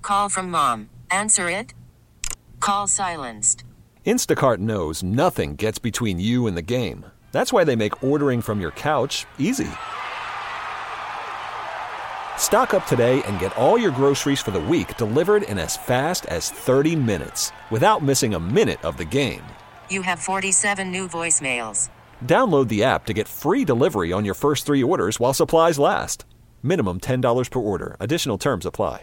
Call from mom. Answer it. Call silenced. Instacart knows nothing gets between you and the game. That's why they make ordering from your couch easy. Stock up today and get all your groceries for the week delivered in as fast as 30 minutes without missing a minute of the game. You have 47 new voicemails. Download the app to get free delivery on your first 3 orders while supplies last. Minimum $10 per order. Additional terms apply.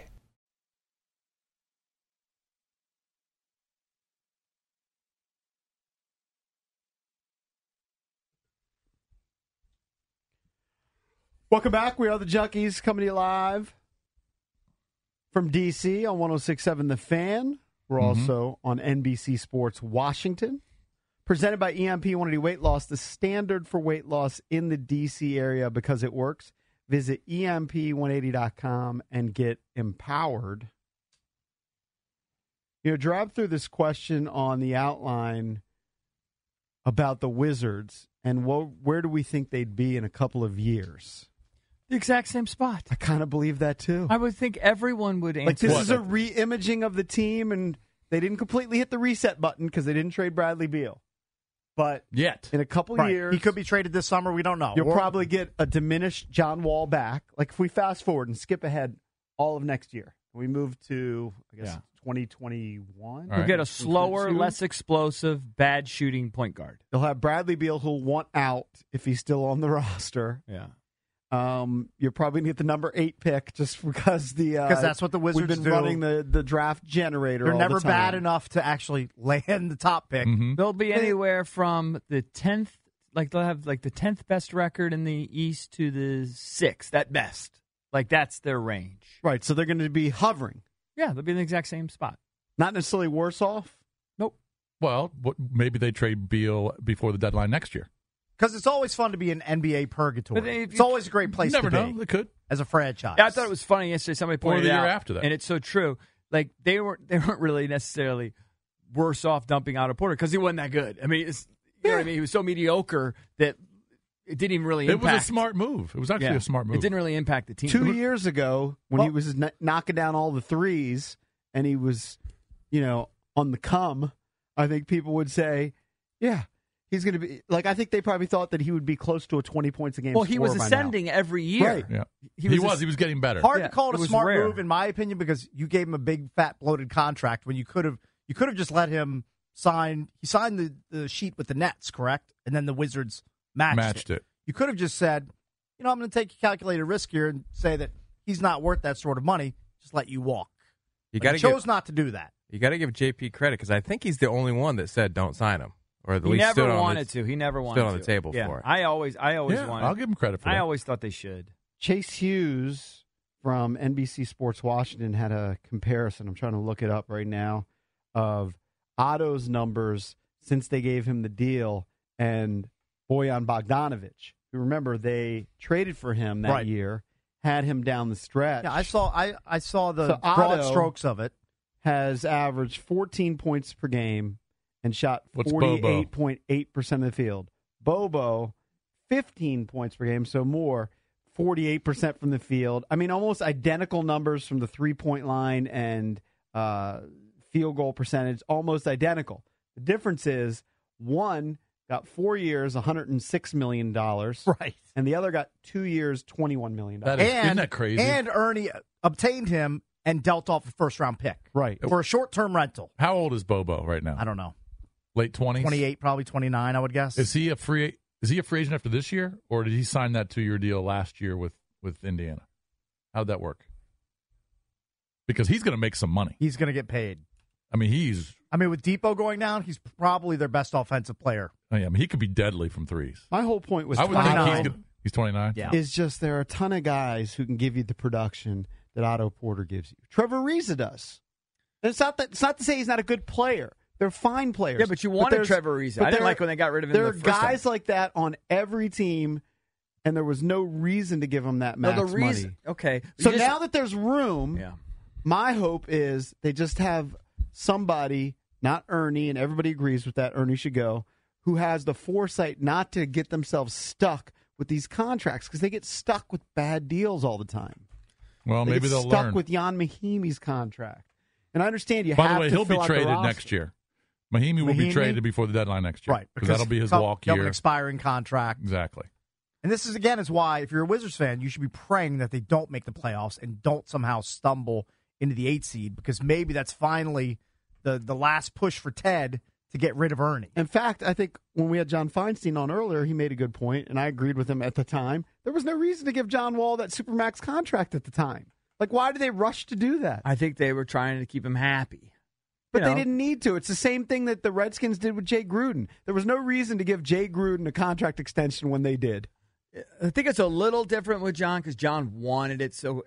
Welcome back. We are the Junkies coming to you live from D.C. on 106.7 The Fan. We're also on NBC Sports Washington. Presented by EMP 180 Weight Loss, the standard for weight loss in the D.C. area because it works. Visit EMP180.com and get empowered. Drive through this question on the outline about the Wizards and where do we think they'd be in a couple of years? The exact same spot. I kind of believe that, too. I would think everyone would answer. Like, this is a re-imaging of the team, and they didn't completely hit the reset button because they didn't trade Bradley Beal. But in a couple of years... He could be traded this summer. We don't know. You'll probably get a diminished John Wall back. Like, if we fast forward and skip ahead all of next year, we move to, 2021. You'll get a slower, less explosive, bad shooting point guard. You'll have Bradley Beal who'll want out if he's still on the roster. Yeah. You're probably going to get the number 8 pick just because that's what the Wizards we've been do. running the draft generator. They're all never the time. bad enough to actually land the top pick. They'll be anywhere from the 10th, they'll have the 10th best record in the East to the 6th at best. That's their range. Right, so they're going to be hovering. Yeah, they'll be in the exact same spot. Not necessarily worse off. Nope. Well, maybe they trade Beal before the deadline next year. Because it's always fun to be in NBA purgatory. It's always a great place to be. Never know. They could. As a franchise. Yeah, I thought it was funny yesterday. Somebody pointed or the out. year after that. And it's so true. They weren't really necessarily worse off dumping out of Porter because he wasn't that good. I mean, you know what I mean? He was so mediocre that it didn't even really impact. It was a smart move. It was actually a smart move. It didn't really impact the team. 2 years ago, when he was knocking down all the threes and he was, on the come, I think people would say, yeah, he's going to be I think they probably thought that he would be close to a 20 points a game. Well, he was ascending every year. Right. Yeah. He was getting better. Hard to call it a smart rare. move, in my opinion, because you gave him a big, fat, bloated contract when you could have just let him sign. He signed the sheet with the Nets, correct? And then the Wizards matched it. You could have just said, I'm going to take a calculated risk here and say that he's not worth that sort of money. Just let you walk. He chose not to do that. You got to give JP credit because I think he's the only one that said don't sign him, or at least He never stood wanted to. He never wanted stood to. on the table for it. I always wanted. I'll give him credit for that. I always thought they should. Chase Hughes from NBC Sports Washington had a comparison. I'm trying to look it up right now of Otto's numbers since they gave him the deal and Bojan Bogdanovic. You remember they traded for him that year, had him down the stretch. Yeah, I saw the So broad Otto strokes of it. Has averaged 14 points per game and shot What's Bobo? 48.8% of the field. Bobo, 15 points per game, so more, 48% from the field. I mean, almost identical numbers from the three-point line and field goal percentage, almost identical. The difference is one got 4 years, $106 million. Right. And the other got 2 years, $21 million. Isn't that crazy? And Ernie obtained him and dealt off a first-round pick. Right. For a short-term rental. How old is Bobo right now? I don't know. Late 20s? 28, probably 29, I would guess. Is he a free agent after this year, or did he sign that 2-year deal last year with Indiana? How'd that work? Because he's going to make some money. He's going to get paid. I mean, with Depot going down, he's probably their best offensive player. He could be deadly from threes. My whole point was I would 29. think he's 29. Yeah. Is just there are a ton of guys who can give you the production that Otto Porter gives you. Trevor Ariza does. It's not to say he's not a good player. They're fine players. Yeah, but you wanted Trevor Ariza. I didn't like when they got rid of him. There are the first guys time. like that on every team, and there was no reason to give him that max money. Okay. So now that there's room, Yeah. my hope is they just have somebody, not Ernie, and everybody agrees with that, Ernie should go, who has the foresight not to get themselves stuck with these contracts because they get stuck with bad deals all the time. Well, They maybe get they'll stuck learn. with Jan Mahimi's contract. And I understand you By have the way, to he'll be fill out the traded roster. next year. Mahimi will be Mahinmi? traded before the deadline next year. Right. Because that'll be his walk he'll have year. an expiring contract. Exactly. And this is, again, is why, if you're a Wizards fan, you should be praying that they don't make the playoffs and don't somehow stumble into the 8 seed, because maybe that's finally the last push for Ted to get rid of Ernie. In fact, I think when we had John Feinstein on earlier, he made a good point, and I agreed with him at the time. There was no reason to give John Wall that Supermax contract at the time. Like, why did they rush to do that? I think they were trying to keep him happy. But they didn't need to. It's the same thing that the Redskins did with Jay Gruden. There was no reason to give Jay Gruden a contract extension when they did. I think it's a little different with John because John wanted it so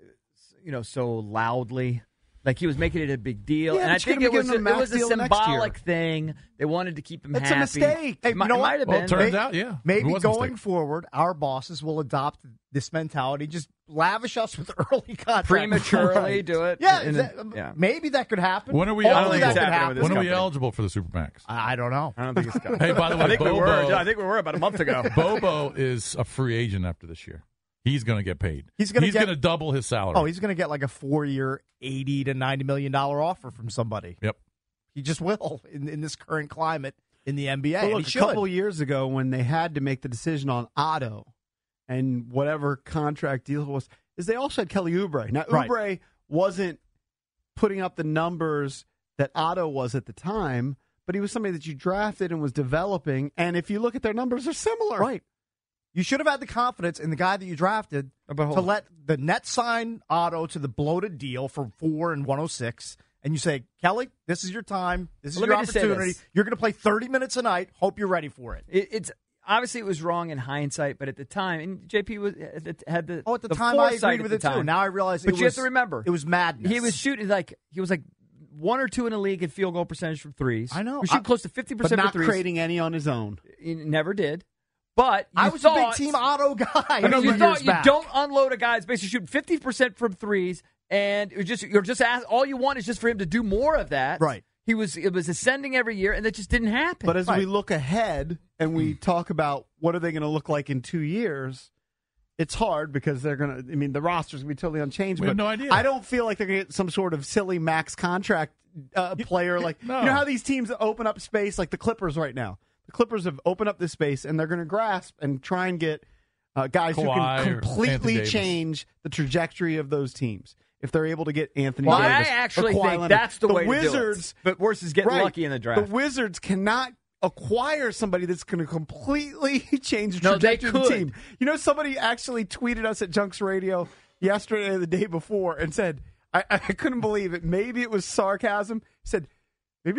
loudly. Like he was making it a big deal. Yeah, and I but you're think gonna it give him a was max a deal next symbolic year. thing. They wanted to keep him It's happy. a mistake. Hey, It might have Well, been. it turns out, yeah. It Maybe was a going mistake. forward, our bosses will adopt this mentality. Just lavish us with early contracts. Prematurely do it. Yeah, And then- yeah, maybe that could happen. When are we Hopefully eligible? that it's could happening with happen. this When are we company. eligible for the Supermax? I don't know. I don't think it's coming. Hey, by the way, I think we Bobo, were. I think we were about a month ago. Bobo is a free agent after this year. He's going to get paid. He's gonna get- to double his salary. Oh, he's going to get like a 4-year, $80 to $90 million offer from somebody. Yep. He just will in this current climate in the NBA. Well, and look, he a should. couple years ago when they had to make the decision on Otto and whatever contract deal it was, is they also had Kelly Oubre. Now, Right. Oubre wasn't putting up the numbers that Otto was at the time, but he was somebody that you drafted and was developing. And if you look at their numbers, they're similar. Right. You should have had the confidence in the guy that you drafted to let the Nets sign Otto to the bloated deal for $4 and $106, and you say, Kelly, this is your time. This is Let your me just say opportunity. this. You're going to play 30 minutes a night. Hope you're ready for it. It's obviously it was wrong in hindsight, but at the time, and JP had the At the time, I foresight agreed with at it the time. too. Now I realize But it you was, have to remember, it was madness. He was shooting he was 1 or 2 in the league at field goal percentage from threes. I know. He was shooting close to 50% But for not threes. creating any on his own. He never did. But I you was thought, a big Team Otto guy. I a mean, few you thought years you back. don't unload a guy that's basically shooting 50% from threes, and you're just all you want is just for him to do more of that. Right. It was ascending every year, and that just didn't happen. But as Right. we look ahead and we talk about what are they going to look like in 2 years, it's hard because they're going to. I mean, the roster's going to be totally unchanged. We but have no idea. I don't feel like they're going to get some sort of silly max contract player. Like No. you know how these teams open up space, like the Clippers right now. The Clippers have opened up this space, and they're going to grasp and try and get guys who Kawhi can or Anthony completely Davis. change the trajectory of those teams. If they're able to get Anthony Well, I Davis, or actually Kawhi think Leonard. that's the way to do it. Wizards, But worse is getting Right. lucky in the draft. The Wizards cannot acquire somebody that's going to completely change the No, they trajectory of the could. team. You know, somebody actually tweeted us at Junks Radio yesterday or the day before and said, I couldn't believe it. Maybe it was sarcasm. He said, maybe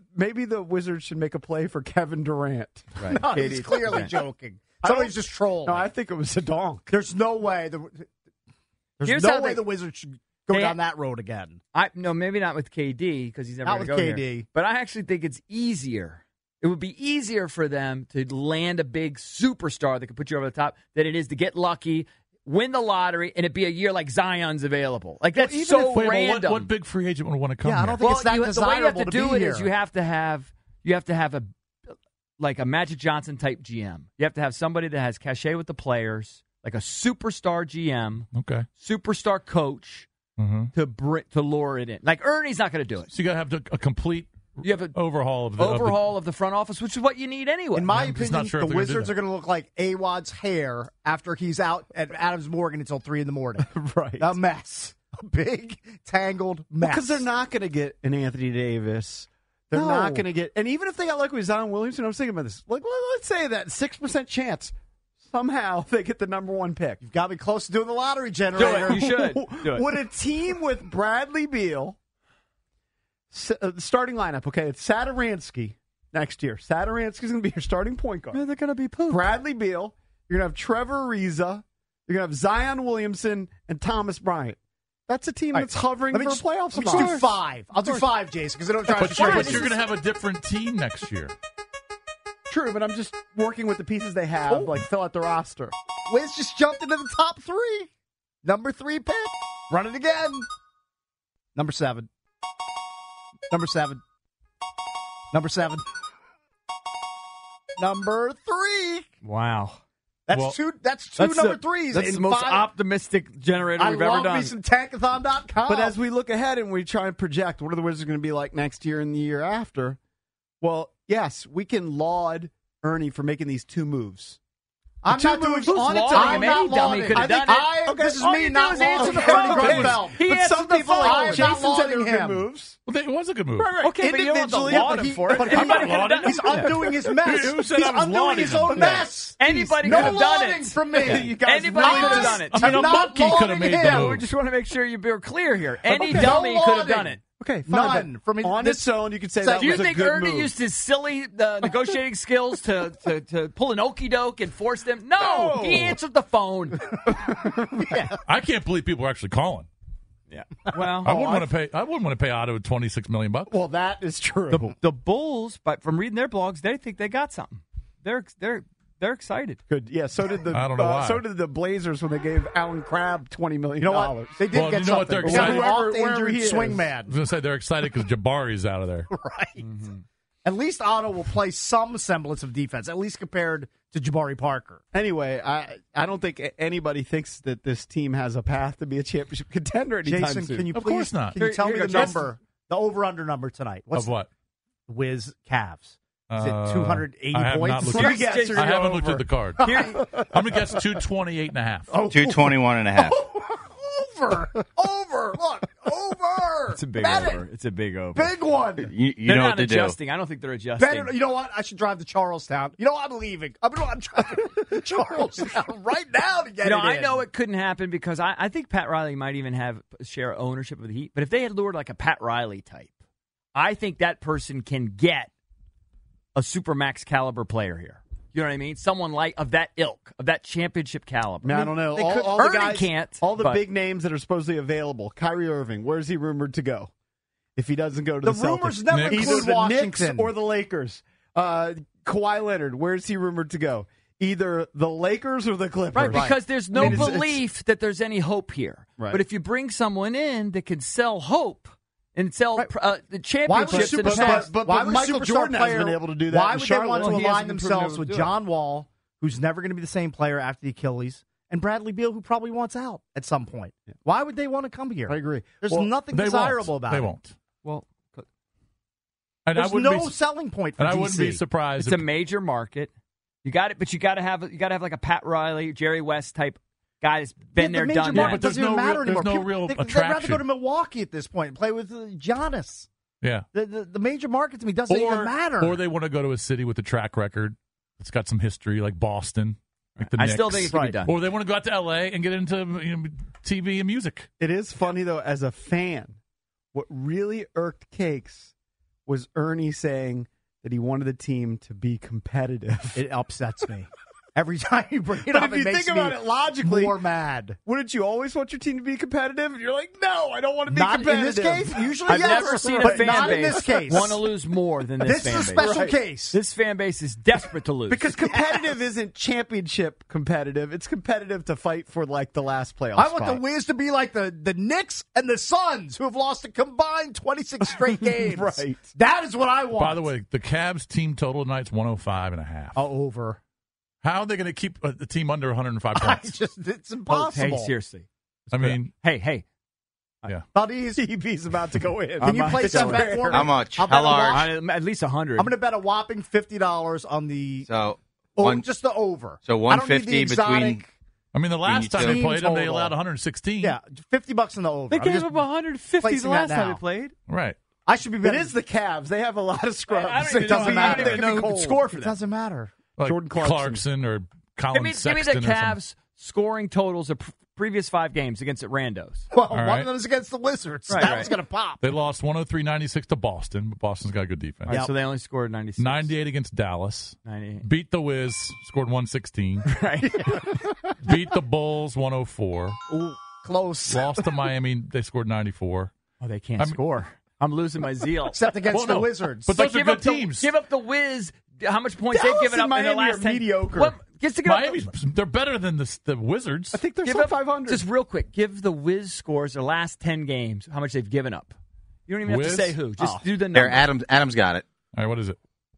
the Wizards should make a play for Kevin Durant. Right. No, he's KD. clearly joking. Somebody's just trolling. No, I think it was a donk. There's no way. There's Here's no how way they- the Wizards should go They- down that road again. No, maybe not with KD because he's never Not going to with go here. KD. But I actually think it's easier. It would be easier for them to land a big superstar that could put you over the top than it is to get lucky, win the lottery, and it be a year like Zion's available. Like that's Even so if- wait, well, random. what big free agent would want to come Yeah, I here? don't think it's that the way you have desirable to to do be it is here. you have to have a Magic Johnson type GM. You have to have somebody that has cachet with the players, like a superstar GM, Okay. superstar coach Mm-hmm. to lure it in. Like Ernie's not going to do it. So you got to have a complete You have an overhaul of the overhaul of the front office, which is what you need anyway. In my I'm just opinion, not sure the if they're gonna do Wizards that. are going to look like Awad's hair after he's out at Adams Morgan until 3 a.m. Right. A mess. A big, tangled mess. Because they're not going to get an Anthony Davis. They're No. not going to get, and even if they got lucky with Zion Williamson, I was thinking about this. Like, let's say that 6% chance somehow they get the number 1 pick. You've got me close to doing the lottery generator. You should. Do it. Would a team with Bradley Beal, starting lineup, okay, it's Satoransky next year. Satoransky's going to be your starting point guard. they're going to be poop. Bradley Beal, you're going to have Trevor Ariza, you're going to have Zion Williamson, and Thomas Bryant. That's a team that's hovering for a playoff Let me spot. just do 5. I'll do 5, Jason, because I don't try to But show you're going to have a different team next year. True, but I'm just working with the pieces they have, like fill out the roster. Wiz just jumped into the top 3. Number 3 pick. Run it again. Number 7. Number 7. Number 7. Number 3. Wow. That's two number threes. That's in the most 5. optimistic generator we've ever love done. me some Tankathon.com. But as we look ahead and we try and project what are the Wizards going to be like next year and the year after, well, yes, we can laud Ernie for making these 2 moves. I'm not doing Who's on its lauding him? own. Any dummy could have done it. This is All me you not do is answer lauding the phone. Ernie Grunfeld. He But answered some the people phone. like I'm not Jason said they lauding were good him. moves. Well, it was a good move. Okay, but you don't have to Individually, laud but him he- for it. but Anybody could have done He's it. undoing his mess. Who said He's I was undoing lauding his him? own mess. Anybody No could have done lauding it. from me. You guys Anybody really could have just- done it. I mean, a I'm not monkey could have lauding made him. the Yeah, move. we just want to make sure you're clear here. Any Okay. dummy No could have done lauding. it. Okay, None. fine. But From on this- its own, you could say that Do you was a think good Ernie move. used his silly negotiating skills to pull an okie doke and force them? No, he answered the phone. I can't believe people are actually calling. Yeah. Well, I wouldn't want to pay Otto $26 million. Well, that is true. the Bulls, but from reading their blogs, they think they got something. They're excited. Good. Yeah, so did the I don't know why. so did the Blazers when they gave Alan Crabb $20 million. You know what? They did Well, get you know what something. they're They got excited- an Wherever oft-injured he is. swing I man. was going to say they're excited because Jabari's out of there. Right. At least Otto will play some semblance of defense, at least compared to Jabari Parker. Anyway, I don't think anybody thinks that this team has a path to be a championship contender anytime Jason, soon. can you Of please course not. Can you tell Here me you the go, number, the over/under number tonight? What's Of what? the Wiz Cavs? Is it 280 I have points? not looked Let me at- guess, you're I gonna haven't go looked over. at the card. Here, I'm going to guess 228.5. 221.5. Over. Look, over. it's a big Bet over. it. It's a big over. Big one. You They're know not what to do. adjusting. I don't think they're adjusting. Bet it. You know what? I should drive to Charlestown. You know what? I'm leaving. I'm driving to Charlestown right now to get it I in. know it couldn't happen because I think Pat Riley might even have a share of ownership of the Heat. But if they had lured like a Pat Riley type, I think that person can get a supermax caliber player here. You know what I mean? Someone like of that ilk, of that championship caliber. Man, I don't know. they All, could- all the Ernie guys can't, all the but- big names that are supposedly available. Kyrie Irving, where's he rumored to go? If he doesn't go to the The rumors Celtics. never Knicks. Either include the Washington. Knicks or the Lakers. Kawhi Leonard, where's he rumored to go? Either the Lakers or the Clippers. Right, because there's no I mean, it's- belief that there's any hope here. Right. But if you bring someone in that can sell hope and sell the Why would championships in the superstar? past, but why would Michael superstar Jordan player, hasn't been able to do that Why in would Charlotte. they want Well, to he align hasn't been proven themselves able with to do John Wall, who's never going to be the same player after the Achilles, and Bradley Beal, who probably wants out at some point? Why would they want to come here? I agree. There's Well, nothing They desirable won't. about They it. won't. well, And I There's wouldn't no be, selling point for and I DC. wouldn't be surprised. it's a if, major market. You got it, but you got to have like a Pat Riley, Jerry West type guy that's been the there, major done market but that. there's doesn't even no matter real- anymore. there's no People- real they'd rather attraction. go to Milwaukee at this point and play with Giannis. yeah. The major market to me doesn't even matter. Or they want to go to a city with a track record. It's got some history, like Boston, like the I Knicks. still think it can be done. Or they want to go out to L.A. and get into TV and music. It is funny, though, as a fan, what really irked Cakes was Ernie saying that he wanted the team to be competitive. It upsets me. Every time you bring it But up, if you it makes think about me it logically, more mad. Wouldn't you always want your team to be competitive? And you're like, no, I don't want to be Not in competitive. this case. Usually, I've yes, never seen a but fan not base in this case. want to lose more than this This fan is a base. special Right. case. This fan base is desperate to lose. Because competitive isn't championship competitive. It's competitive to fight for like the last playoff I want spot. the Wiz to be like the Knicks and the Suns, who have lost a combined 26 straight games. Right. That is what I want. By the way, the Cavs team total tonight's 105.5. over. How are they going to keep the team under 105 I points? it's Oh, impossible. hey, seriously. I mean, Hey. Buddies, TV's about to go in. can you play some bet for me? How much? I'll bet How a large? whop- At least 100. I'm going to bet a whopping $50 on the So, just the over. so I don't need 150 the exotic, between. I mean, the last time they team played them, they total. allowed 116. Yeah, $50 on the over. They I'm gave just up 150 the placing last that time now. they played. Right. I should be It betting. is the Cavs. They have a lot of scrubs. I don't It even doesn't know, matter. I don't even know who could score for It them. doesn't matter. Like Jordan Clarkson. or Colin Give me Sexton the or something. Cavs scoring totals of previous 5 games against Randos. Well, All one right. of them is against the Wizards. Right, that right. was going to pop. They lost 103-96 to Boston, but Boston's got good defense. All right, so they only scored 96. 98 against Dallas. 98. Beat the Wiz, scored 116. Right. Beat the Bulls, 104. Ooh, close. Lost to Miami, they scored 94. Oh, they can't I mean- score. I'm losing my zeal. Except against Well, the no. Wizards. But those are give good up the- teams. Give up the Wiz. How much points Dallas they've given and up in the Miami last are 10? mediocre. Well, just to give Miami's, up, they're better than the Wizards. I think they're give still up 500. Just real quick, give the Wiz scores their last 10 games. How much they've given up? You don't even have Wiz? to say who. Just do the There, number. Adam's got it. All right, what is it?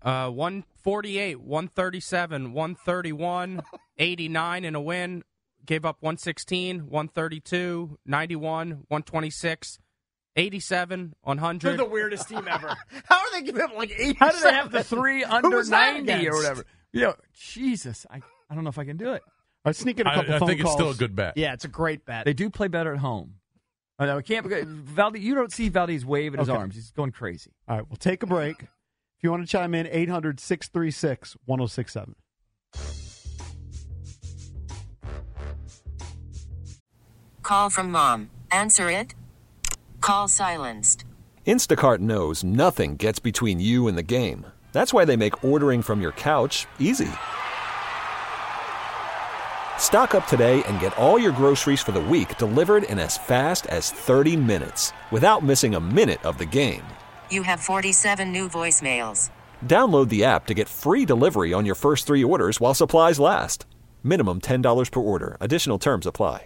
148, 137, 131, 89 in a win. Gave up 116, 132, 91, 126, 87, 100. They're the weirdest team ever. How are they giving up like 87? How do they have the 3 under 90 or against? whatever? Yeah, Jesus, I don't know if I can do it. All right, sneak in a couple I phone think calls. it's still a good bet. Yeah, it's a great bet. They do play better at home. I know, you don't see Valdez waving his Okay. arms. He's going crazy. All right, we'll take a break. If you want to chime in, 800-636-1067. Call from mom. Answer it. Call silenced. Instacart knows nothing gets between you and the game. That's why they make ordering from your couch easy. Stock up today and get all your groceries for the week delivered in as fast as 30 minutes without missing a minute of the game. You have 47 new voicemails. Download the app to get free delivery on your first 3 orders while supplies last. Minimum $10 per order. Additional terms apply.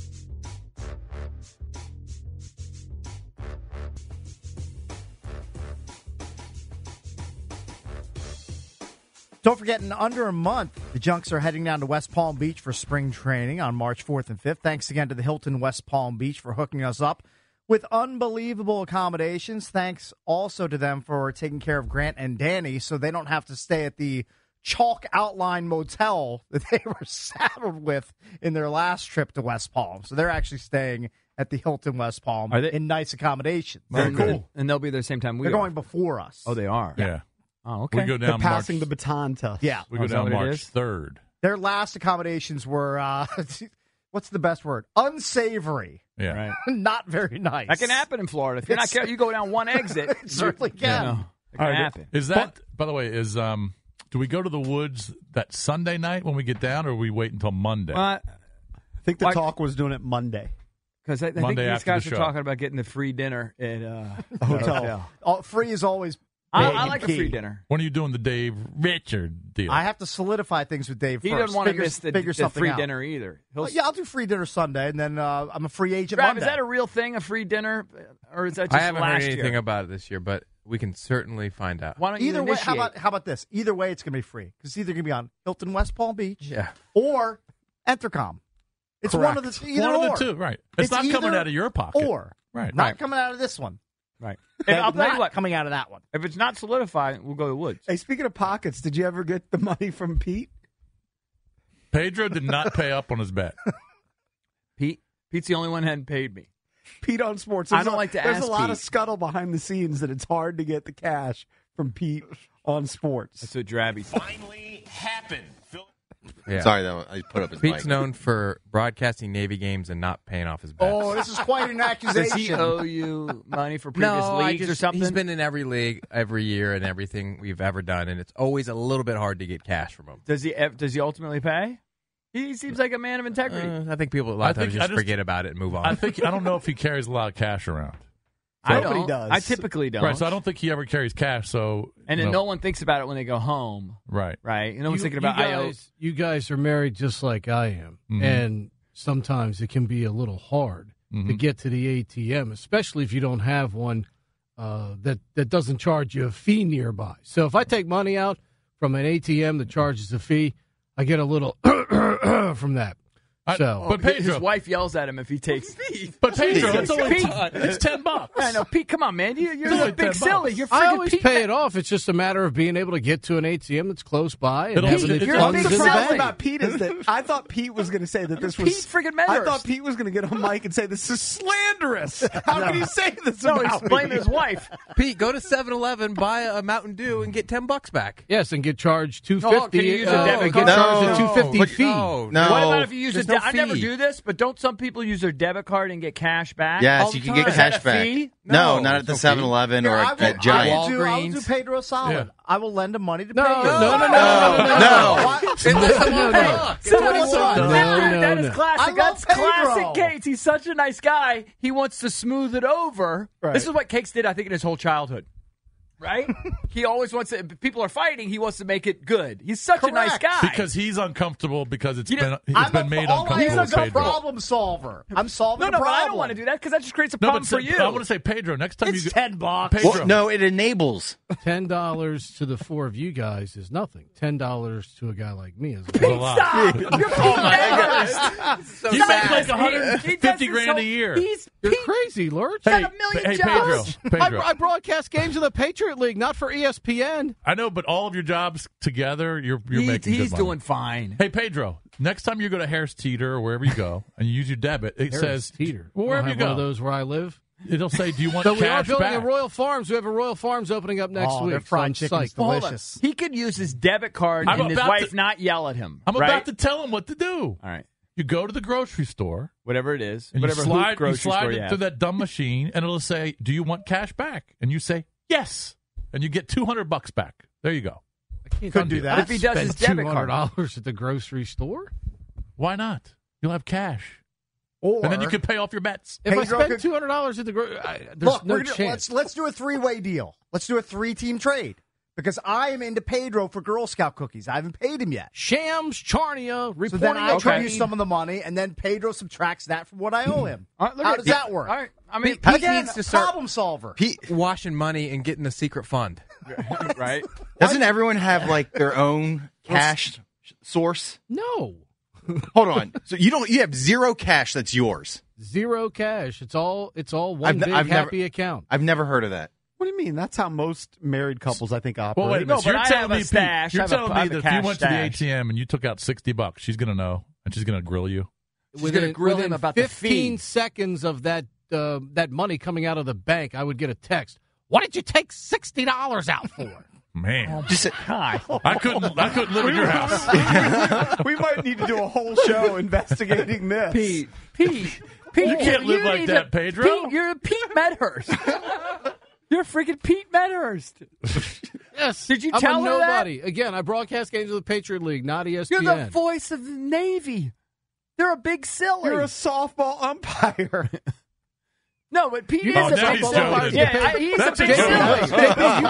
Don't forget, in under a month, the Junks are heading down to West Palm Beach for spring training on March 4th and 5th. Thanks again to the Hilton West Palm Beach for hooking us up with unbelievable accommodations. Thanks also to them for taking care of Grant and Danny so they don't have to stay at the chalk outline motel that they were saddled with in their last trip to West Palm. So they're actually staying at the Hilton West Palm in nice accommodations. Very cool. And they'll be there same time we They're are. going before us. Oh, they are? Yeah. Oh, okay. We go They're down passing March, the baton to us. Yeah. We go is that down what it March is? 3rd. Their last accommodations were, what's the best word? Unsavory. Yeah. Right. Not very nice. That can happen in Florida. If you're not careful, you go down one exit. It certainly can. You know, it can happen. Is that, by the way, do we go to the woods that Sunday night when we get down, or we wait until Monday? I think the talk was doing it Monday. Because I think Monday these after guys the are show. talking about getting the free dinner at A hotel. Free is always I like a key. free dinner. When are you doing the Dave Richard deal? I have to solidify things with Dave He first. doesn't want to Figure- miss the figure something free out. dinner either. Yeah, I'll do free dinner Sunday, and then I'm a free agent Trav, Monday. is that a real thing, a free dinner? Or is that I just haven't last heard anything year? about it this year, but we can certainly find out. Why don't you Either way, initiate? how about this? Either way, it's going to be free because it's either going to be on Hilton West Palm Beach Yeah. or Entercom. It's one of the either One or. of the two, right. It's not coming either out of your pocket. or Right. not coming out of this one. Right. And I'll tell you not what. coming out of that one. If it's not solidified, we'll go to the woods. Hey, speaking of pockets, did you ever get the money from Pete? Pedro did not pay up on his bet. Pete's the only one who hadn't paid me. Pete on Sports. I don't like to There's ask a lot Pete. of scuttle behind the scenes that it's hard to get the cash from Pete on Sports. That's what Drabby said. Finally happened. Yeah. Sorry, though. I put up his Pete's mic. known for broadcasting Navy games and not paying off his bets. Oh, this is quite an Does accusation. he owe you money for previous no, leagues or something? He's been in every league every year and everything we've ever done, and it's always a little bit hard to get cash from him. Does he ultimately pay? He seems like a man of integrity. I think people a lot of times just forget about it and move on. I don't know if he carries a lot of cash around. Nobody does. I typically don't. Right, so I don't think he ever carries cash. So And then no one thinks about it when they go home. Right. Right. No one's thinking about you guys are married just like I am, and sometimes it can be a little hard to get to the ATM, especially if you don't have one that doesn't charge you a fee nearby. So if I take money out from an ATM that charges a fee, I get a little from that. But Pedro, his wife yells at him if he takes. But Pedro, Pete, it's only Pete. it's $10. I know, Pete. Come on, man. You're only a big $10. silly. You're I freaking always Pete. pay it off. It's just a matter of being able to get to an ATM that's close by and It'll- having the you're a funds big in the The bank. problem about Pete is that I thought Pete was going to say that this was. Pete friggin' I Medhurst. thought Pete was going to get on mic and say this is slanderous. How can you say this No, about he's blaming me? his wife. Pete, go to 7-Eleven, buy a Mountain Dew, and get $10 back. Yes, and get charged $250. Oh, can you use a debit get card? charged a $250 But fee. No. What about if you use There's a no I never fee. do this, but don't some people use their debit card and get cash back? Yes, all you the can get time. Is that cash a back. fee? No, No, not at the there's no fee. 7-Eleven or Here, at I Giant. will do Walgreens. Pedro a solid. Yeah. I will lend him money to No, pay no, you. no, no, no, That is no. classic. I love That's classic Pedro. Cates. He's such a nice guy. He wants to smooth it over. Right. This is what Cakes did, I think, in his whole childhood. right? He always wants to. People are fighting. He wants to make it good. He's such a nice guy because he's uncomfortable because it's been made He's uncomfortable. He's with a Pedro. problem solver. I'm solving a No, problem. but I don't want to do that because that just creates a problem for you. I want to say, Pedro, next time It's you $10. Pedro, Well, no, it enables. $10 to the four of you guys is nothing. $10 to a guy like me is a lot. Stop! You're You make like $150,000 a year. You're crazy, Lurch. Got a million hey, jobs. Pedro. I broadcast games of the Patriot League, not for ESPN. I know, but all of your jobs together, you're making He's good money. doing fine. Hey, Pedro, next time you go to Harris Teeter or wherever you go and you use your debit, it says Teeter. Well, wherever you go. One of those where I live. It'll say, "Do you want So we are cash building back?" a Royal Farms. We have a Royal Farms opening up next week. Their fried so I'm chicken's psyched. Hold on. delicious. He could use his debit card I'm and his about wife to- not yell at him. I'm right? about to tell him what to do. All right. You go to the grocery store Whatever it is. and Whatever you slide grocery store you it have. through that dumb machine, and it'll say, "Do you want cash back?" And you say, "Yes," and you get $200 back. There you go. Could do that. But if he does his Spend debit card. $200 at the grocery store? Why not? You'll have cash, Or and then you can pay off your bets. If I Pedro spend could- $200 at the grocery, there's Look, no we're gonna, chance. let's do a three-way deal. Let's do a three-team trade because I am into Pedro for Girl Scout cookies. I haven't paid him yet. Shams Charnia So reporting then I a trade trade. you some of the money, and then Pedro subtracts that from what I owe him. All right, look How at does it. that work? All right. I mean, Pete Again, needs to start problem solver. washing money and getting the secret fund. right? Doesn't everyone have like their own cash source? No. Hold on. So you have zero cash that's yours. Zero cash. It's all one big I've never- happy account. I've never heard of that. What do you mean? That's how most married couples, I think, operate. Well, wait a minute. No, So but I you're telling have a me, Pete, stash. you're I have a- telling I me have a that if you cash went stash. to the ATM and you took out $60, she's going to know, and she's going to grill you. She's going to grill him about the 15 fee. seconds of that money coming out of the bank, I would get a text. What did you take $60 out for? Man, God. I couldn't live in your house. We might need to do a whole show investigating this. Pete, You can't live like need that, to- Pedro. Pete, you're Pete Medhurst. You're freaking Pete Medhurst. Yes. Did you I'm tell a her that? nobody. Again, I broadcast games of the Patriot League, not ESPN. You're the voice of the Navy. They're a big silly. You're a softball umpire. No, but Pete You is know, a now big he's silly. joking. Yeah, he's That's a a big joke. silly.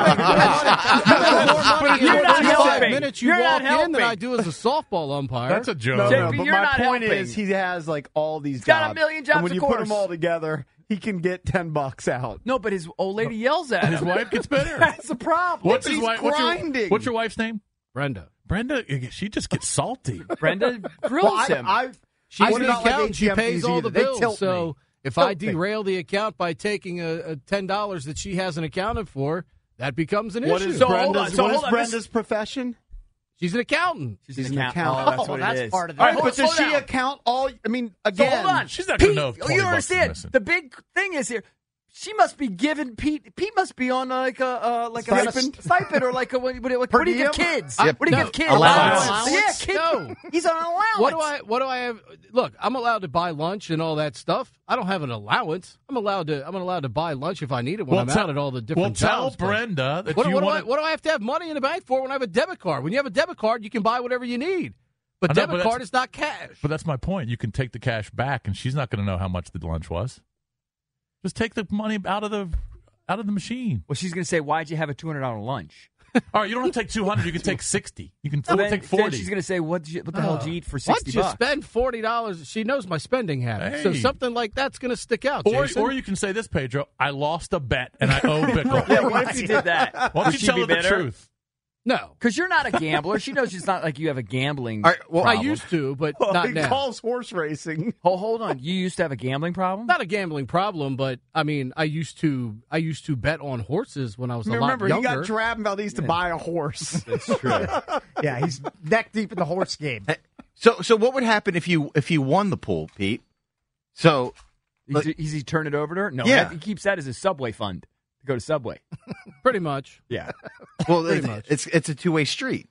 You're not 5 helping. minutes you You're walk not in than I helping. do as a softball umpire. That's a joke. No, JP, but you're my not point helping. is he has like all these got jobs. a million jobs, And when of you put course. them all together, he can get $10 out. No, but his old lady yells at him. His wife gets better. That's the problem. What's his He's wife? grinding. What's your wife's name? Brenda. Brenda. She just gets salty. Brenda grills him. She's I'm the not like accountant. She ATM pays fees all either. the They bills. tilt So me. if Tilt I me. derail the account by taking a $10 that she hasn't accounted for, that becomes an What issue. is So, hold on. Brenda's, So, what is hold on. Brenda's profession? She's an accountant. She's an accountant. Oh, that's what that's it is. part of All that. right, All but right, does slow she down. account all? I mean, So again, hold on. She's not gonna Pete, know if 20 you bucks is understand? missing. The big thing is here. She must be giving Pete. Pete must be on like a Stipend? stipend or like a what do you Per give diem? kids? Yep. What do you No. give kids? Allowance. Yeah, kids. No. He's on an allowance. What do I have? Look, I'm allowed to buy lunch and all that stuff. I don't have an allowance. I'm allowed to buy lunch if I need it when I'm out at all the different tell towns, but Brenda that What, you what, want. what do I have to have money in the bank for when I have a debit card? When you have a debit card, you can buy whatever you need. But I know, debit but card that's- is not cash. But that's my point. You can take the cash back, and she's not going to know how much the lunch was. Just take the money out of the machine. Well, she's going to say, "Why'd you have a $200 lunch?" All right, you don't have to take 200. You can take 60. You can So then, take then 40. she's going to say, "What the hell did you eat for Once $60?" you spend $40, she knows my spending habits. So Hey. something like that's going to stick out. Or Jason. you can say this, Pedro. I lost a bet and I owe Bickle. Yeah, what if you did that? Why Would don't you she tell be her the bitter? truth? no. Because you're not a gambler. She knows it's not like you have a gambling All right, well, I problem. used to, but well, not he now. calls horse racing. Hold on. You used to have a gambling problem? Not a gambling problem, but I mean, I used to bet on horses when I was a Remember, lot he younger. got Drab Valdez to buy a horse. That's true. Yeah, he's neck deep in the horse game. So what would happen if you won the pool, Pete? So Does he turn it over to her? No. Yeah. He keeps that as his Subway fund to go to Subway. Pretty much. Yeah. well, Pretty much. it's a two-way street.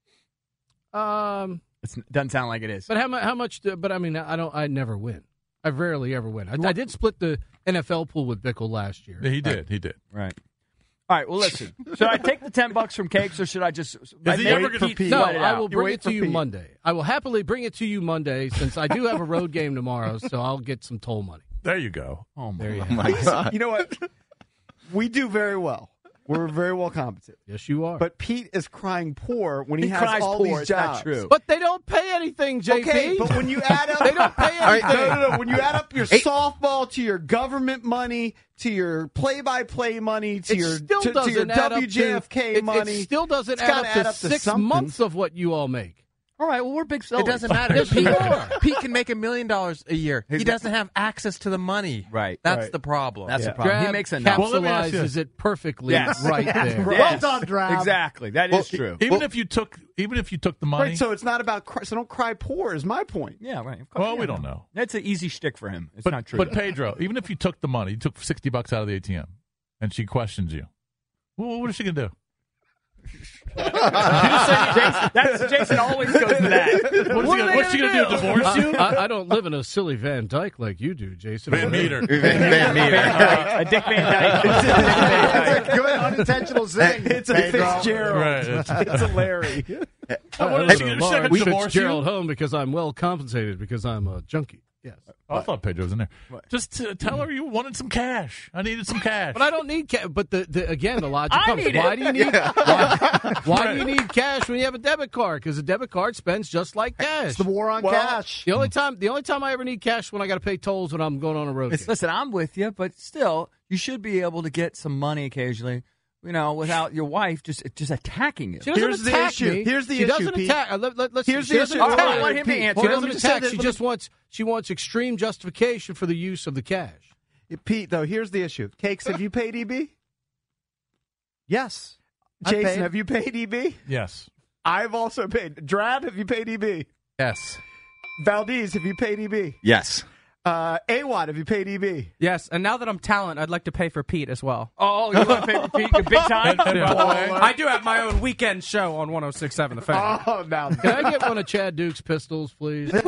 Um, It doesn't sound like it is. but how much? But I mean, I never win. I rarely ever win. I did split the NFL pool with Bickle last year. Yeah, he did. He did. Right. All right. Well, listen. Should I take the $10 from Cakes, or should I just? he ever gonna- No, sweat it I out? will bring wait it to for you Pete. Monday. I will happily bring it to you Monday since I do have a road game tomorrow, so I'll get some toll money. There you go. Oh my There you Oh go. my God! You know what? We do very well. We're very well compensated. Yes, you are. But Pete is crying poor when he has cries all poor. these It's not jobs. true. But they don't pay anything, JP. Okay, but when you add up, they don't pay anything. No. When you add up your softball to your government money to your play-by-play money to your still to your doesn't add up WJFK to, money, It still doesn't it's add gotta up to 6 something. months of what you all make. All right, well, we're big It sellers. doesn't matter. Yes, you are. Pete can make $1 million a year. He doesn't have access to the money. Right. That's Right. the problem. That's the problem. He Drab makes enough. Well, let me ask you capsulizes it perfectly Yes. right there. Well done, Drab. Exactly. That is true. Even if you took the money. Right, so it's not about so don't cry poor is my point. Yeah, right. Of course, Well, yeah. we don't know. That's an easy shtick for him. It's But not true. But Pedro, even if you took the money, you took $60 out of the ATM, and she questions you, well, what is she gonna do? Jason always goes to that. What's she gonna do? Divorce you? I don't live in a silly Van Dyke like you do, Jason. Van Meter. A Dick Van Dyke. Good unintentional zing. It's a Pedro. Fitzgerald. Right. It's a Larry. What is she gonna Lawrence divorce Fitzgerald you? home because I'm well compensated because I'm a junkie. Yes. Oh, I thought Pedro was in there. Just to tell her you wanted some cash. I needed some cash. But I don't need cash. But again, the logic I comes. need Why it. do you need? Why do you need cash when you have a debit card? Because a debit card spends just like cash. It's the war on cash. The only time I ever need cash is when I got to pay tolls when I'm going on a road trip. Listen, I'm with you, but still, you should be able to get some money occasionally, without your wife just attacking you. She doesn't Here's the attack issue. me. Here's the she issue, doesn't Pete. attack. Let's, Here's she the doesn't issue. attack. I want him to answer. She Well, let doesn't me just say attack. this. She wants extreme justification for the use of the cash. Pete, though, here's the issue. Cakes, have you paid EB? Yes. I've Jason, paid. have you paid EB? Yes. I've also paid. Drab, have you paid EB? Yes. Valdez, have you paid EB? Yes. AWAD, have you paid EB? Yes, and now that I'm talent, I'd like to pay for Pete as well. Oh, you want to pay for Pete big time? And by the way, I do have my own weekend show on 106.7 The Fan. Oh, now. Can I get one of Chad Duke's pistols, please? Chad,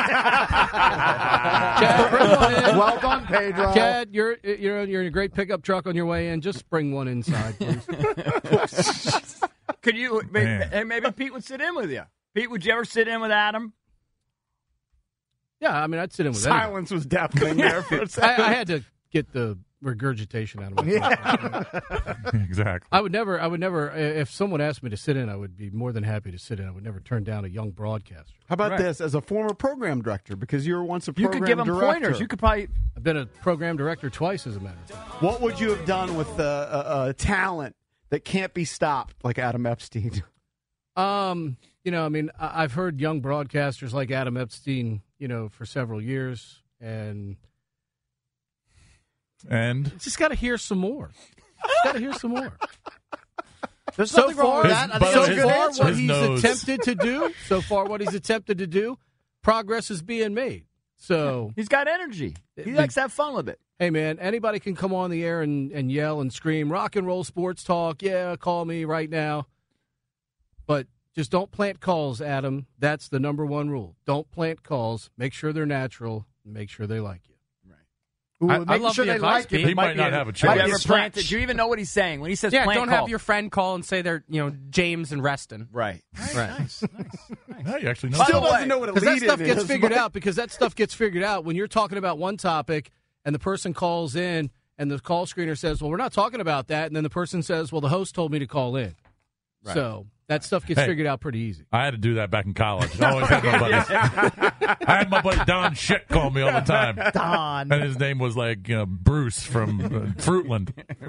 bring one in. Well done, Pedro. Chad, you're in a great pickup truck on your way in. Just bring one inside, please. Could you? Man. Maybe Pete would sit in with you. Pete, would you ever sit in with Adam? Yeah, I mean, I'd sit in with anyone. Silence was deafening there for a second. I had to get the regurgitation out of my mouth. exactly. I would never. If someone asked me to sit in, I would be more than happy to sit in. I would never turn down a young broadcaster. How about this as a former program director? Because you were once a You program could give him director. pointers. You could probably. I've been a program director twice, as a matter of fact. What would you have done with talent that can't be stopped, like Adam Epstein? I've heard young broadcasters like Adam Epstein, for several years, and just got to hear some more. There's So nothing wrong far, with that. I think so that's a good far answer. what His he's nose. attempted to do, progress is being made. So, He's got energy. He likes to have fun with it. hey, man, anybody can come on the air and yell and scream, rock and roll sports talk. Yeah, call me right now. But just don't plant calls, Adam. That's the number one rule. Don't plant calls. Make sure they're natural. And make sure they like you. Ooh, I making love sure the they advice, like it. Pete. He might not have a Have choice. you ever planted? Do you even know what he's saying when he says Yeah, plant don't call? have your friend call and say they're, James and Reston. Right. Nice. Yeah, you actually know. Still the way, doesn't know what a Because that lead stuff in gets is, figured but- out. Because that stuff gets figured out when you're talking about one topic and the person calls in and the call screener says, well, we're not talking about that. And then the person says, well, the host told me to call in. Right. So that stuff gets Hey. figured out pretty easy. I had to do that back in college. I always had my buddies. I had my buddy Don Shit call me all the time. Don. And his name was like Bruce from Fruitland.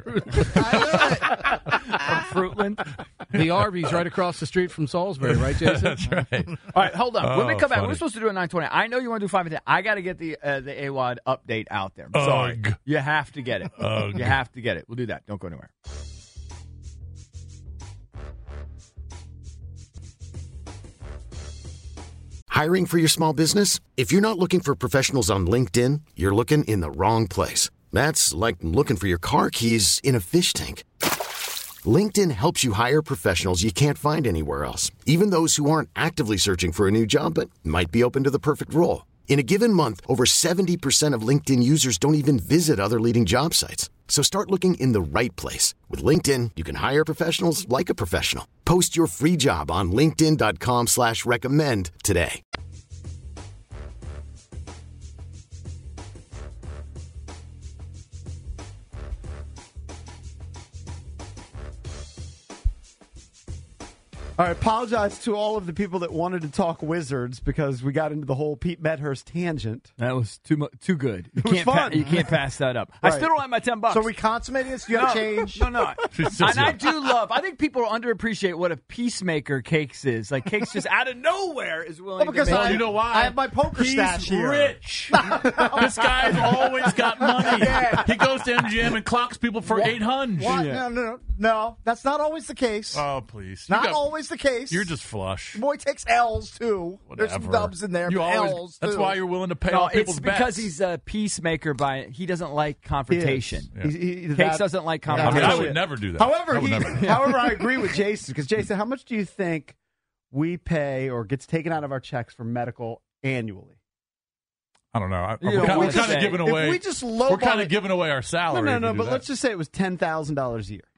Fruitland. The Arby's right across the street from Salisbury, right, Jason? That's right. All right, hold on. When we Oh, come back, funny. we're supposed to do a 9:20. I know you want to do 5 and 10. I got to get the AWOD update out there. I'm sorry. Ugh. You have to get it. Ugh. You have to get it. We'll do that. Don't go anywhere. Hiring for your small business? If you're not looking for professionals on LinkedIn, you're looking in the wrong place. That's like looking for your car keys in a fish tank. LinkedIn helps you hire professionals you can't find anywhere else, even those who aren't actively searching for a new job but might be open to the perfect role. In a given month, over 70% of LinkedIn users don't even visit other leading job sites. So start looking in the right place. With LinkedIn, you can hire professionals like a professional. Post your free job on linkedin.com/recommend today. All right, apologize to all of the people that wanted to talk Wizards because we got into the whole Pete Medhurst tangent. That was too good. It was fun. You can't pass that up. Right. I still don't have my $10. So we consummating this? You got to change? No. And I do love. I think people underappreciate what a peacemaker Cakes is. Like Cakes just out of nowhere is willing because to make. you know why? I have my poker stash here. Rich. This guy's always got money. Yeah. He goes to MGM and clocks people for $800. What? Yeah. No. That's not always the case. Oh, please. Not always the case. You're just flush. The boy takes L's, too. Whatever. There's some dubs in there, You but always, L's, That's too. why you're willing to pay off people's It's because bets. he's a peacemaker. He doesn't like confrontation. Yeah. Cakes doesn't like I mean, confrontation. I would never do that. However, I would never. however, I agree with Jason because Jason, how much do you think we pay or gets taken out of our checks for medical annually? I don't know. You don't We're wanna kind say. of giving away. If we just we're kind of giving away our salary. No. if we But do let's that. just say it was $10,000 a year.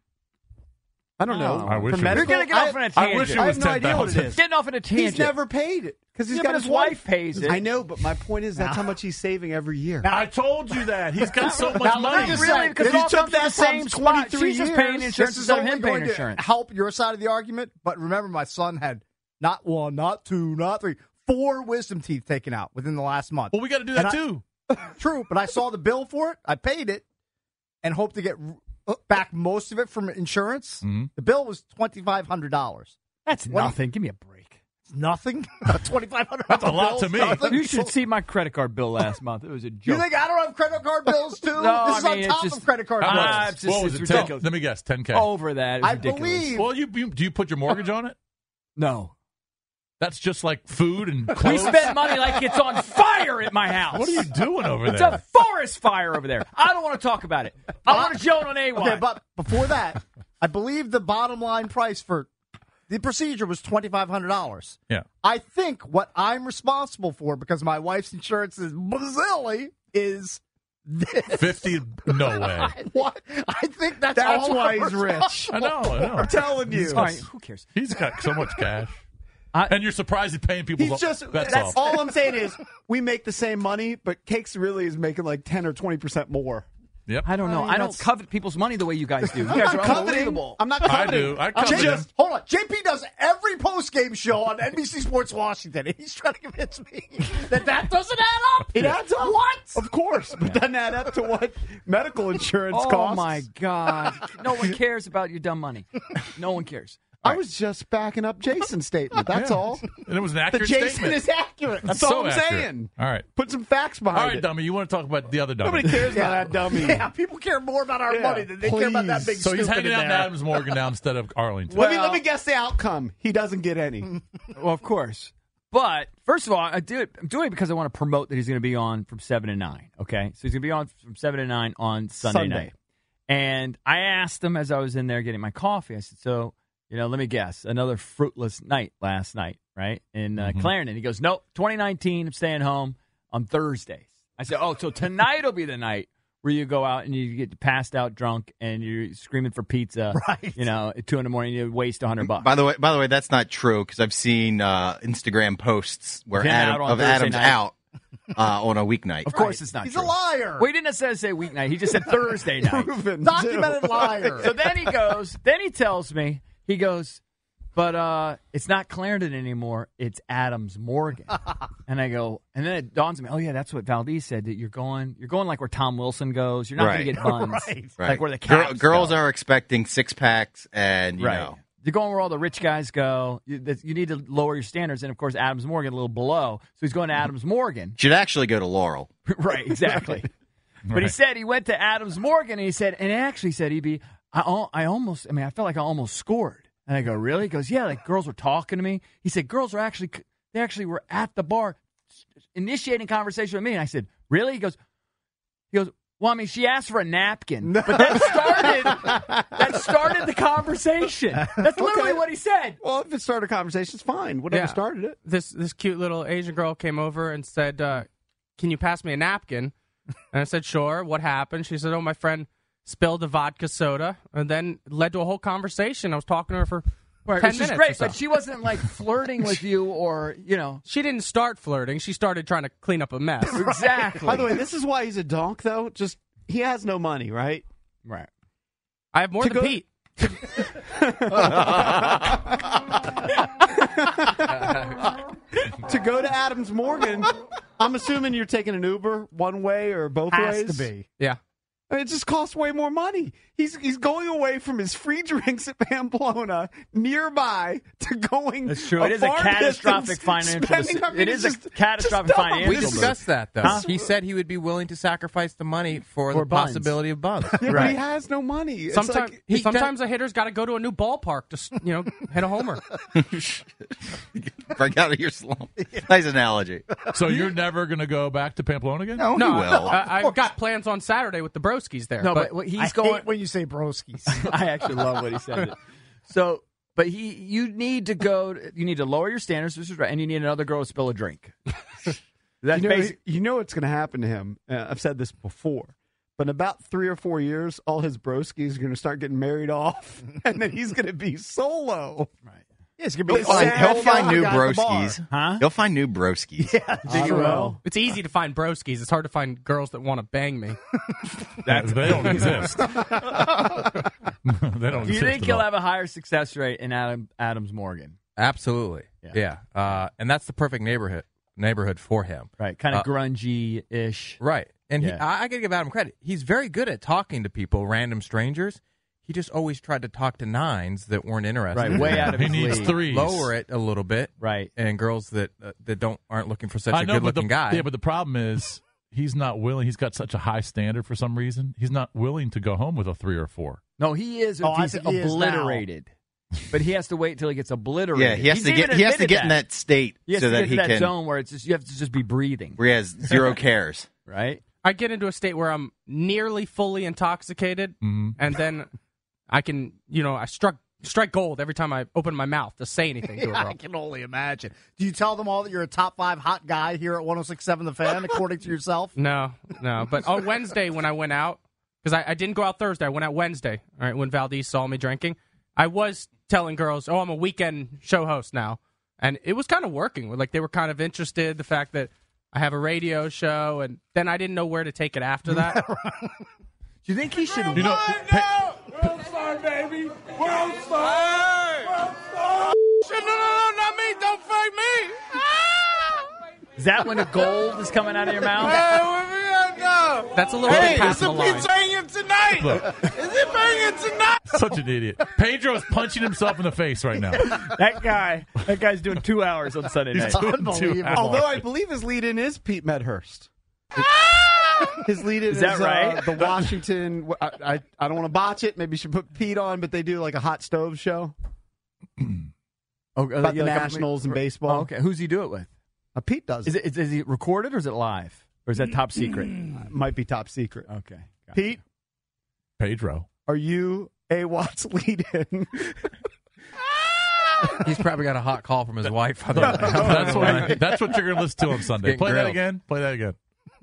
I don't know. I wish For it medical, was. You're going to get off on a tangent. I wish it I was have no idea what it 10,000. is. Getting off on a tangent. He's never paid it because he's Yeah, got but his his wife pays it. I know, but my point is that's how much he's saving every year. I told you that. He's got so much Now, let money. me just Really, say, because if it you all took comes from that the same from spot. 23 She's just paying years, insurance This is instead of only him paying going to insurance. help your side of the argument, but remember, my son had not one, not two, not three, 4 wisdom teeth taken out within the last month. Well, we got to do that And too. True, but I saw the bill for it. I paid it and hope to get back most of it from insurance. Mm-hmm. The bill was $2,500. That's nothing. Give me a break. It's nothing. $2,500. That's a lot to me. Nothing. You should see my credit card bill last month. It was a joke. You think I don't have credit card bills too? No, This is I mean, on top it's just- of credit card How bills. much? it's just- What was it's it? 10? ridiculous. Let me guess. 10K. Over that. It was I ridiculous. believe. Well, do you put your mortgage on it? No. That's just like food and We clothes. spend money like it's on fire at my house. What are you doing over It's there? a forest fire over there. I don't want to talk about it. I want to Joan on AY. Okay, but before that, I believe the bottom line price for the procedure was $2,500. Yeah. I think what I'm responsible for, because my wife's insurance is bazilli, is this. 50? No way. What? I think that's all why I'm he's rich. I know. I'm telling you. All right, who cares? He's got so much cash. And you're surprised he's paying people. He's just bets that's off. all I'm saying is we make the same money, but Cakes really is making like 10 or 20% more. Yep. I don't know. I don't covet people's money the way you guys do. You guys are unbelievable. I'm not I coveting. do. I covet him. Hold on. JP does every post-game show on NBC Sports Washington, and he's trying to convince me that doesn't add up. It adds up. What? Of course, but doesn't add up to what medical insurance Oh costs. my God! No one cares about your dumb money. No one cares. I was just backing up Jason's statement. That's Yeah. all. And it was an The accurate Jason statement. is accurate. That's So all I'm accurate. saying. All right. Put some facts behind All right, it. dummy. You want to talk about the other dummy? Nobody cares about that dummy. Yeah, people care more about our money than they care about that big So he's stupid hanging in out in there. Adams Morgan now instead of Arlington. Let me guess the outcome. He doesn't get any. Well, of course. But first of all, I'm doing it because I want to promote that he's going to be on from 7 to 9. Okay, so he's going to be on from 7 to 9 on Sunday night. And I asked him as I was in there getting my coffee. I said, "So, let me guess, another fruitless night last night, right in Clarendon?" He goes, "Nope, 2019. I'm staying home on Thursdays." I said, "Oh, so tonight will be the night where you go out and you get passed out drunk and you're screaming for pizza, Right. at 2 a.m. You waste $100." By the way, that's not true because I've seen Instagram posts where Him out on Thursday Adam's night. out on a weeknight. Of course, it's not He's true. a liar. Well, he didn't necessarily say weeknight. He just said Thursday night. Proven, Documented too. liar. So then he tells me, he goes, "But it's not Clarendon anymore. It's Adams Morgan." And I go, and then it dawns on me, oh yeah, that's what Valdez said, that you're going like where Tom Wilson goes. You're not going to get buns. Right. Like where the Caps Girls go. are expecting 6-packs and, you know. You're going where all the rich guys go. You need to lower your standards. And, of course, Adams Morgan a little below. So he's going to Adams Morgan. Should actually go to Laurel. Right, exactly. But he said he went to Adams Morgan, and he actually said, EB, I felt like I almost scored. And I go, really? He goes, yeah, like girls were talking to me. He said, girls were they actually were at the bar initiating conversation with me. And I said, really? He goes, well, I mean, she asked for a napkin, but that started the conversation. That's literally what he said. Well, if it started a conversation, it's fine. Whatever started it. This cute little Asian girl came over and said, "Can you pass me a napkin?" And I said, "Sure." What happened? She said, "Oh, my friend spilled a vodka soda," and then it led to a whole conversation. I was talking to her for 10 Which minutes. is great, or so. but she wasn't like flirting with you or, She didn't start flirting. She started trying to clean up a mess. Exactly. By the way, this is why he's a donk, though. Just he has no money, right? Right. I have more than Pete. To go to Adams Morgan, I'm assuming you're taking an Uber one way or both ways. Has to be. Yeah. It just costs way more money. He's going away from his free drinks at Pamplona nearby to going. That's true. It is a far catastrophic distance, financial. spending- It is a just catastrophic dumb. financial. We discussed that, though. Huh? He said he would be willing to sacrifice the money for the buns. possibility of buns. Yeah, but he has no money. It's Sometimes like, a hitter's got to go to a new ballpark to hit a homer. Break out of your slump. Nice analogy. So you're never going to go back to Pamplona again? No, No, he will. I've got plans on Saturday with the Broskies there. No, but but he's I going. hate when you say broskies. I actually love what he said. So, but you need to go. You need to lower your standards. This is right, and you need another girl to spill a drink. That's basic. you know what's going to happen to him. I've said this before, but in about 3 or 4 years, all his broskies are going to start getting married off, and then he's going to be solo. Right. Yeah, it's gonna be He'll find new guy at the bar. Huh? broskies. He'll find new broskies. I will. it's easy to find Broskies. It's hard to find girls that want to bang me. They don't exist. They don't Do you exist think at he'll all. have a higher success rate in Adams Morgan? Absolutely. Yeah. And that's the perfect neighborhood for him. Right. Kind of grungy-ish. Right. And Yeah. I got to give Adam credit. He's very good at talking to people, random strangers. He just always tried to talk to nines that weren't interested. Right. Way out of He his needs league. threes. Lower it a little bit. Right. And girls that aren't looking for such I a know, good but looking guy. Yeah, but the problem is he's not willing. He's got such a high standard for some reason. He's not willing to go home with a 3 or 4. No, he is. Oh, I He's think he is now. obliterated. But he has to wait until he gets obliterated. Yeah, he has He's to even get. He has to admitted get in that state He has so to that get he to that can. zone where it's just you have to just be breathing. Where he has zero cares. Right. I get into a state where I'm nearly fully intoxicated, and then I can, I strike gold every time I open my mouth to say anything to a girl. I can only imagine. Do you tell them all that you're a top 5 hot guy here at 106.7 The Fan, according to yourself? No. But on Wednesday when I went out, because I didn't go out Thursday, I went out Wednesday. All right, when Valdez saw me drinking, I was telling girls, "Oh, I'm a weekend show host now," and it was kind of working. Like they were kind of interested. The fact that I have a radio show, and then I didn't know where to take it after that. Do you think he should? You know, World Star, baby! World Star! World Star! No, not me! Don't fight me! Is that when the gold is coming out of your mouth? That's a little bit past the line. Is it banging tonight? Look. Is it banging tonight? such an idiot. Pedro's punching himself in the face right now. That guy's doing 2 hours on Sunday night. He's doing 2 hours. Although I believe his lead-in is Pete Medhurst. His lead-in Is that right? The Washington. I don't want to botch it. Maybe you should put Pete on, but they do like a hot stove show about the Nationals and baseball. Oh, okay, who's he do it with? Pete does. Is it recorded or is it live? Or is that top secret? Might be top secret. Okay. Pete, Pedro, are you A. Watts lead-in? He's probably got a hot call from his wife. On the that's what you're going to listen to on Sunday. Getting Play that grilled. again. Play that again.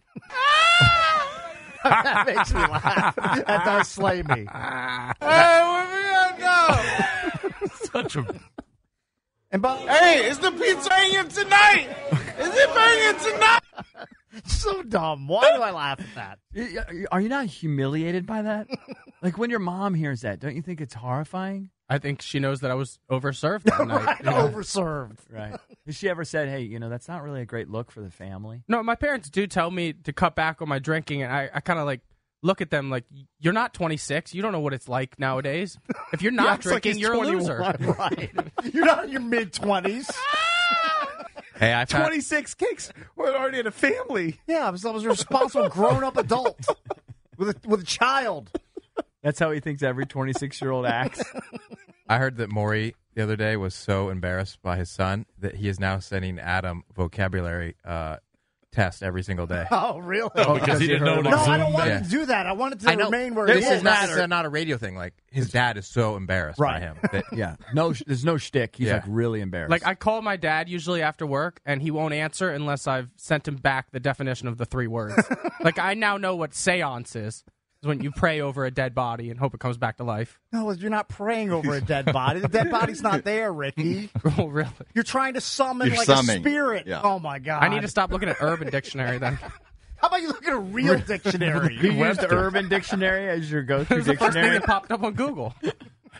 That makes me laugh. That does slay me. Hey, where we at now? Such a. Hey, is the pizza banging tonight? Is it banging tonight? So dumb. Why do I laugh at that? Are you not humiliated by that? Like when your mom hears that, don't you think it's horrifying? I think she knows that I was overserved that night. you know? Overserved. Right. Has she ever said, hey, that's not really a great look for the family? No, my parents do tell me to cut back on my drinking, and I kind of like look at them like, you're not 26. You don't know what it's like nowadays. If you're not drinking, you're a loser. Right. You're not in your mid-20s. Hey, I found, 26 kicks. We're already in a family. Yeah, I was a responsible grown-up adult with a child. That's how he thinks every 26-year-old acts. I heard that Maury the other day was so embarrassed by his son that he is now sending Adam vocabulary test every single day. Oh, really? Oh, because he didn't know to No, I Zoom. don't want Yeah. him to do that. I want it to I know. remain where This it is not, matter. it's not a radio thing. Like, his dad is so embarrassed by Right. him. That, Yeah. No, there's no shtick. He's Yeah. like really embarrassed. Like, I call my dad usually after work, and he won't answer unless I've sent him back the definition of the 3 words. Like, I now know what seance is. It's when you pray over a dead body and hope it comes back to life. No, you're not praying over a dead body. The dead body's not there, Ricky. Oh, really? You're trying to summon You're like summoning. a spirit. Yeah. Oh, my God. I need to stop looking at Urban Dictionary then. How about you look at a real dictionary? you use the Urban Dictionary as your go-to It was the first thing dictionary. that popped up on Google.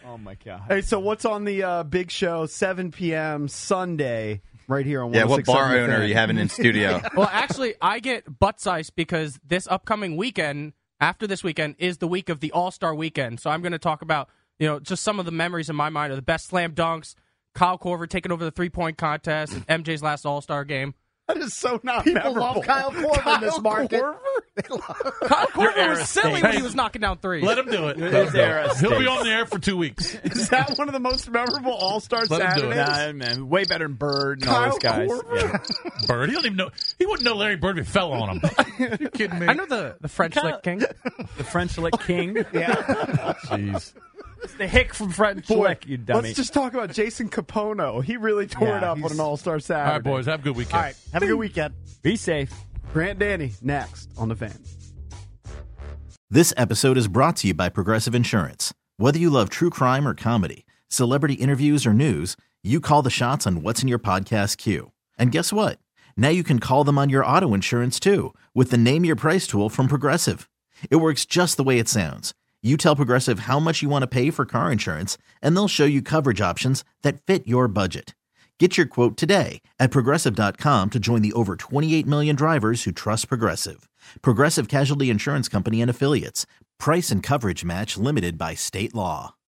Oh, my God. Hey, so what's on the big show, 7 p.m. Sunday, right here on 106.7 what bar The owner Fan? are you having in studio? Well, actually, I get butts ice because this upcoming weekend, after this weekend, is the week of the All-Star Weekend. So I'm going to talk about, just some of the memories in my mind of the best slam dunks, Kyle Korver taking over the three-point contest, and MJ's last All-Star game. That is so not People memorable. love Kyle Korver in this market. Kyle Korver was silly when he was knocking down threes. Let him do it. He'll be on the air for 2 weeks. Is that one of the most memorable All-Star Let him do it. Saturdays? Nah, man, way better than Bird and all Kyle those guys. Korver? Yeah. Bird, he don't even know. He wouldn't know Larry Bird if he fell on him. You kidding me? I know the French Lick King. The French Lick King. Yeah. Jeez. It's the hick from French Boy, Lick, you dummy. let's just talk about Jason Capono. He really tore it up on an All-Star Saturday. All right, boys, have a good weekend. All right, have a good weekend. Be safe. Grant Danny, next on The Fan. This episode is brought to you by Progressive Insurance. Whether you love true crime or comedy, celebrity interviews or news, you call the shots on what's in your podcast queue. And guess what? Now you can call them on your auto insurance too with the Name Your Price tool from Progressive. It works just the way it sounds. You tell Progressive how much you want to pay for car insurance, and they'll show you coverage options that fit your budget. Get your quote today at Progressive.com to join the over 28 million drivers who trust Progressive. Progressive Casualty Insurance Company and Affiliates. Price and coverage match limited by state law.